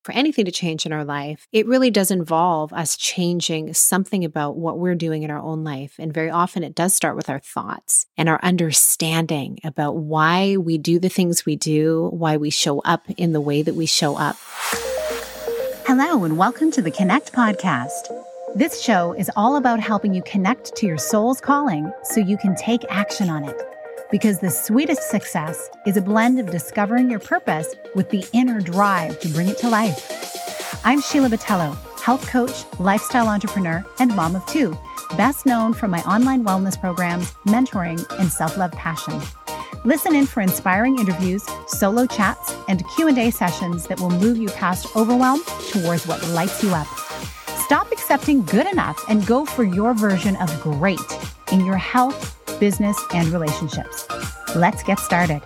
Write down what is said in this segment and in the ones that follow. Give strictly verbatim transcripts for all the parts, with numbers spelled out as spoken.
For anything to change in our life, it really does involve us changing something about what we're doing in our own life. And very often it does start with our thoughts and our understanding about why we do the things we do, why we show up in the way that we show up. Hello, and welcome to the Connect Podcast. This show is all about helping you connect to your soul's calling so you can take action on it. Because the sweetest success is a blend of discovering your purpose with the inner drive to bring it to life. I'm Sheila Botelho, health coach, lifestyle entrepreneur, and mom of two, best known for my online wellness programs, mentoring, and self-love passion. Listen in for inspiring interviews, solo chats, and Q and A sessions that will move you past overwhelm towards what lights you up. Stop accepting good enough and go for your version of great in your health, business, and relationships. Let's get started.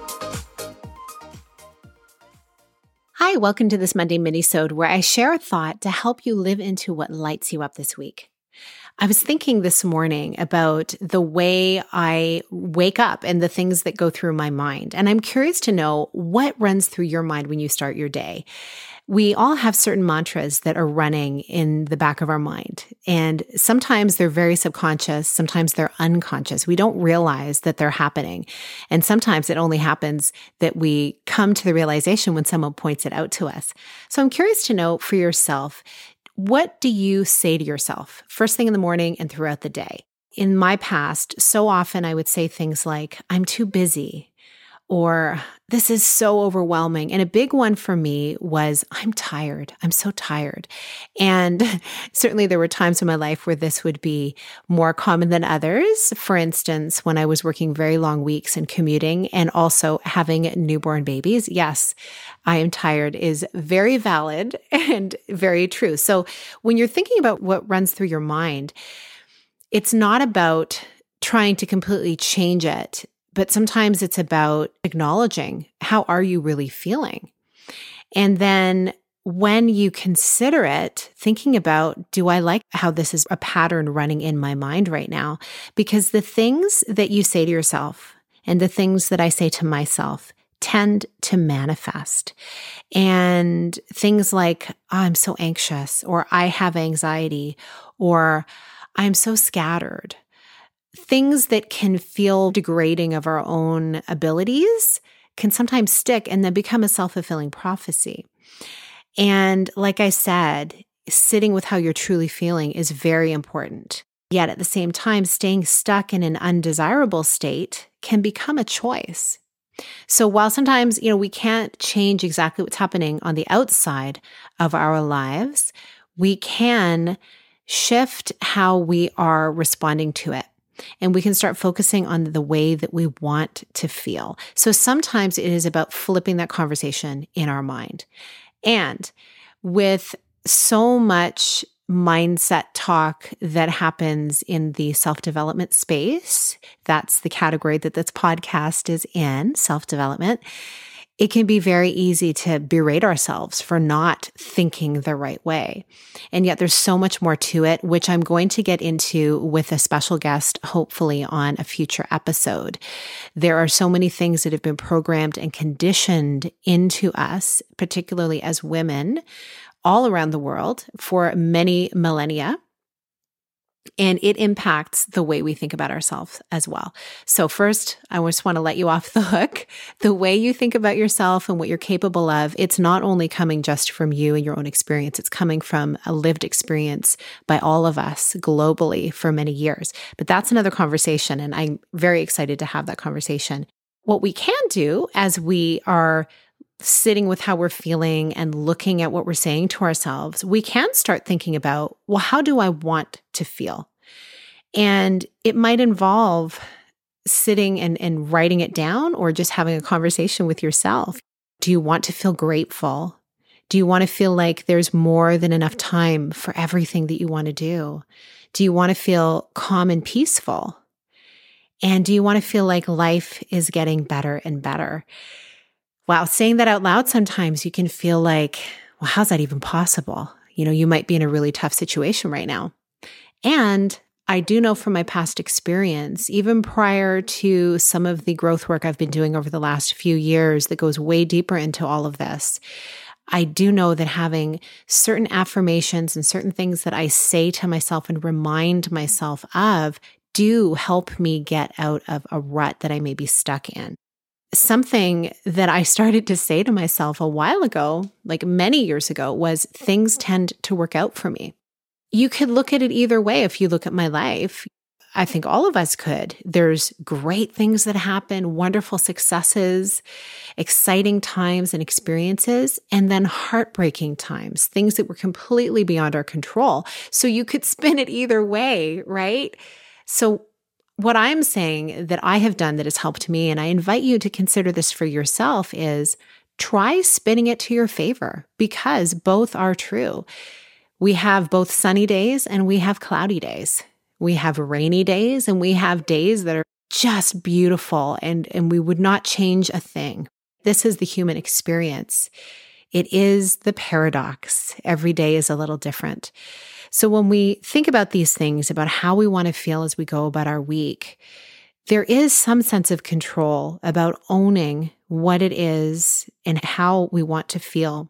Hi, welcome to this Monday mini-sode where I share a thought to help you live into what lights you up this week. I was thinking this morning about the way I wake up and the things that go through my mind. And I'm curious to know what runs through your mind when you start your day. We all have certain mantras that are running in the back of our mind. And sometimes they're very subconscious. Sometimes they're unconscious. We don't realize that they're happening. And sometimes it only happens that we come to the realization when someone points it out to us. So I'm curious to know for yourself, what do you say to yourself first thing in the morning and throughout the day? In my past, so often I would say things like, I'm too busy, or this is so overwhelming. And a big one for me was, I'm tired. I'm so tired. And certainly there were times in my life where this would be more common than others. For instance, when I was working very long weeks and commuting and also having newborn babies. Yes, I am tired is very valid and very true. So when you're thinking about what runs through your mind, it's not about trying to completely change it. But sometimes it's about acknowledging, how are you really feeling? And then when you consider it, thinking about, do I like how this is a pattern running in my mind right now? Because the things that you say to yourself and the things that I say to myself tend to manifest. And things like, oh, I'm so anxious, or I have anxiety, or I'm so scattered. Things that can feel degrading of our own abilities can sometimes stick and then become a self-fulfilling prophecy. And like I said, sitting with how you're truly feeling is very important. Yet at the same time, staying stuck in an undesirable state can become a choice. So while sometimes, you know, we can't change exactly what's happening on the outside of our lives, we can shift how we are responding to it. And we can start focusing on the way that we want to feel. So sometimes it is about flipping that conversation in our mind. And with so much mindset talk that happens in the self-development space, that's the category that this podcast is in, self-development, it can be very easy to berate ourselves for not thinking the right way. And yet there's so much more to it, which I'm going to get into with a special guest, hopefully on a future episode. There are so many things that have been programmed and conditioned into us, particularly as women, all around the world for many millennia. And it impacts the way we think about ourselves as well. So first, I just want to let you off the hook. The way you think about yourself and what you're capable of, it's not only coming just from you and your own experience, it's coming from a lived experience by all of us globally for many years. But that's another conversation, and I'm very excited to have that conversation. What we can do as we are sitting with how we're feeling and looking at what we're saying to ourselves, we can start thinking about, well, how do I want to feel? And it might involve sitting and, and writing it down or just having a conversation with yourself. Do you want to feel grateful? Do you want to feel like there's more than enough time for everything that you want to do? Do you want to feel calm and peaceful? And do you want to feel like life is getting better and better? Wow, saying that out loud, sometimes you can feel like, well, how's that even possible? You know, you might be in a really tough situation right now. And I do know from my past experience, even prior to some of the growth work I've been doing over the last few years that goes way deeper into all of this, I do know that having certain affirmations and certain things that I say to myself and remind myself of do help me get out of a rut that I may be stuck in. Something that I started to say to myself a while ago, like many years ago, was things tend to work out for me. You could look at it either way if you look at my life. I think all of us could. There's great things that happen, wonderful successes, exciting times and experiences, and then heartbreaking times, things that were completely beyond our control. So you could spin it either way, right? So what I'm saying that I have done that has helped me, and I invite you to consider this for yourself, is try spinning it to your favor, because both are true. We have both sunny days and we have cloudy days. We have rainy days and we have days that are just beautiful, and, and we would not change a thing. This is the human experience. It is the paradox. Every day is a little different. So when we think about these things, about how we want to feel as we go about our week, there is some sense of control about owning what it is and how we want to feel.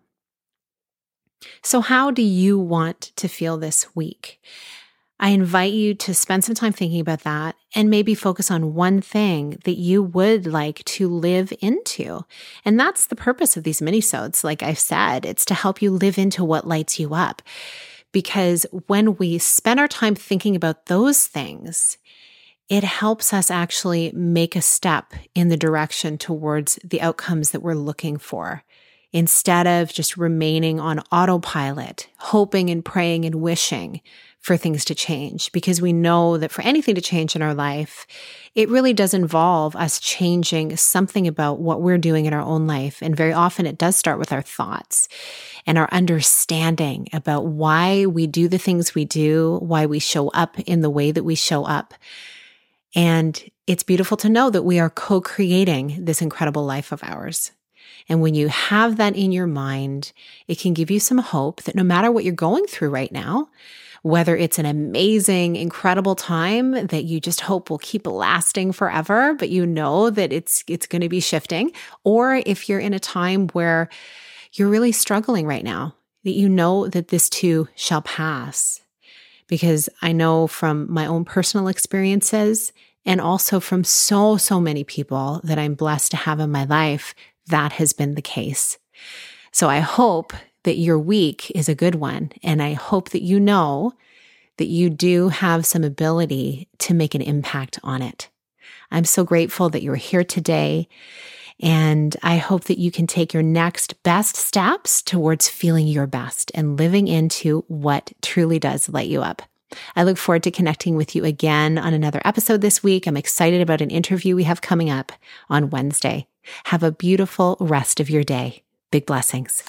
So how do you want to feel this week? I invite you to spend some time thinking about that and maybe focus on one thing that you would like to live into. And that's the purpose of these minisodes. Like I've said, it's to help you live into what lights you up. Because when we spend our time thinking about those things, it helps us actually make a step in the direction towards the outcomes that we're looking for, instead of just remaining on autopilot, hoping and praying and wishing for things to change. Because we know that for anything to change in our life, it really does involve us changing something about what we're doing in our own life. And very often it does start with our thoughts and our understanding about why we do the things we do, why we show up in the way that we show up. And it's beautiful to know that we are co-creating this incredible life of ours. And when you have that in your mind, it can give you some hope that no matter what you're going through right now, whether it's an amazing, incredible time that you just hope will keep lasting forever, but you know that it's it's going to be shifting, or if you're in a time where you're really struggling right now, that you know that this too shall pass. Because I know from my own personal experiences and also from so, so many people that I'm blessed to have in my life, that has been the case. So I hope that your week is a good one. And I hope that you know that you do have some ability to make an impact on it. I'm so grateful that you're here today. And I hope that you can take your next best steps towards feeling your best and living into what truly does light you up. I look forward to connecting with you again on another episode this week. I'm excited about an interview we have coming up on Wednesday. Have a beautiful rest of your day. Big blessings.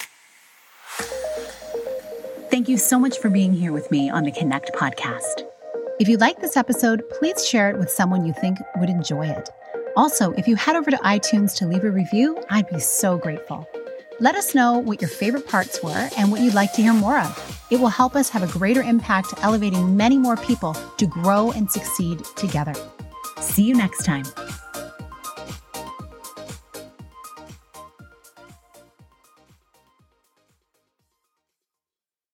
Thank you so much for being here with me on the Connect podcast. If you like this episode, please share it with someone you think would enjoy it. Also, if you head over to iTunes to leave a review, I'd be so grateful. Let us know what your favorite parts were and what you'd like to hear more of. It will help us have a greater impact, elevating many more people to grow and succeed together. See you next time.